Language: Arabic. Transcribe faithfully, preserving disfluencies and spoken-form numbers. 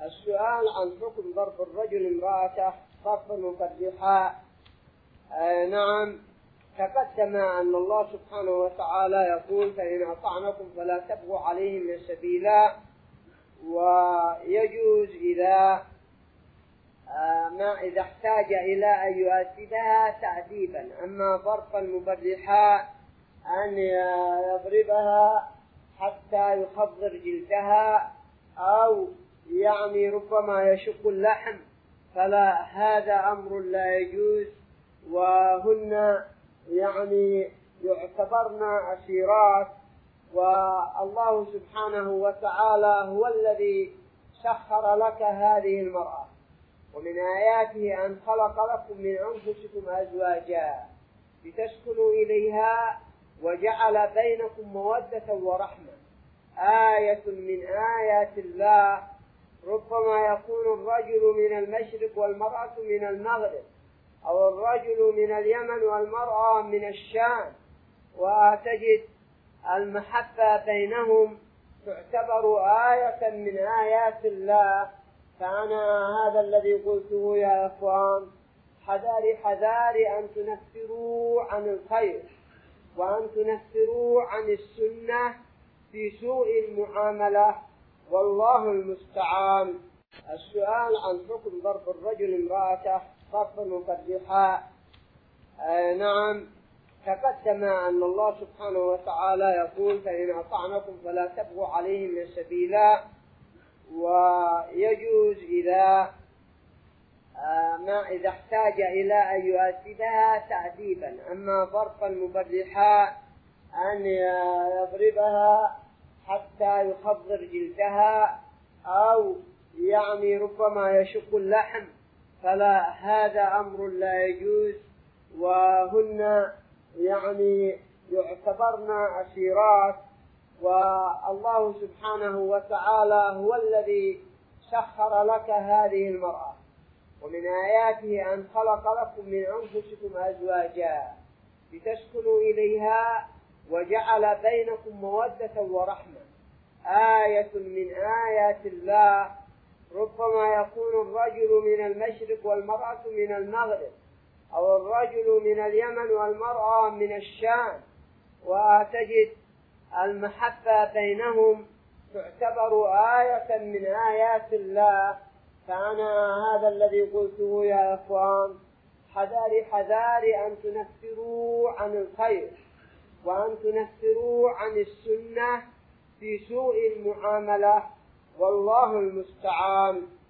السؤال عن حكم ضرب الرجل امرأته ضربا مفرحا. آه نعم، تقدم أن الله سبحانه وتعالى يقول: فإن أطعنكم فلا تبغوا عليهم سبيلا. ويجوز إذا آه ما إذا احتاج إلى أن يؤدبها تأديبا. أما ضربا مبرحا أن يضربها حتى يخضر جلدها أو يعني ربما يشق اللحم، فلا، هذا أمر لا يجوز. وهن يعني يعتبرن أسيرات، والله سبحانه وتعالى هو الذي سخر لك هذه المرأة. ومن آياته أن خلق لكم من أنفسكم أزواجا لتسكنوا إليها وجعل بينكم مودة ورحمة. آية من آيات الله. ربما يكون الرجل من المشرق والمرأة من المغرب، أو الرجل من اليمن والمرأة من الشام، وتجد المحبة بينهم تعتبر آية من آيات الله. فأنا هذا الذي قلته يا إخوان، حذاري حذاري أن تنفروا عن الخير وأن تنفروا عن السنة في سوء المعاملة، والله المستعان. السؤال عن حكم ضرب الرجل امرأته ضربا مفرحا. آه نعم، تقدم أن الله سبحانه وتعالى يقول: فإن أطعنكم فلا تبغوا عليهم سبيلا. ويجوز إذا آه ما إذا احتاج إلى أن يؤدبها تأديبا. أما ضربا مبرحا أن يضربها حتى يخضر جلدها أو يعني ربما يشق اللحم، فلا، هذا أمر لا يجوز. وهن يعني يعتبرن أسيرات، والله سبحانه وتعالى هو الذي سخر لك هذه المرأة. ومن آياته أن خلق لكم من أنفسكم أزواجا لتسكنوا إليها وجعل بينكم مودة ورحمة. آية من آيات الله. ربما يكون الرجل من المشرق والمرأة من المغرب، أو الرجل من اليمن والمرأة من الشام، وتجد المحبة بينهم تعتبر آية من آيات الله. فأنا هذا الذي قلته يا إخوان، حذاري حذاري أن تنفروا عن الخير وأن تنفروا عن السنة في سوء المعاملة، والله المستعان.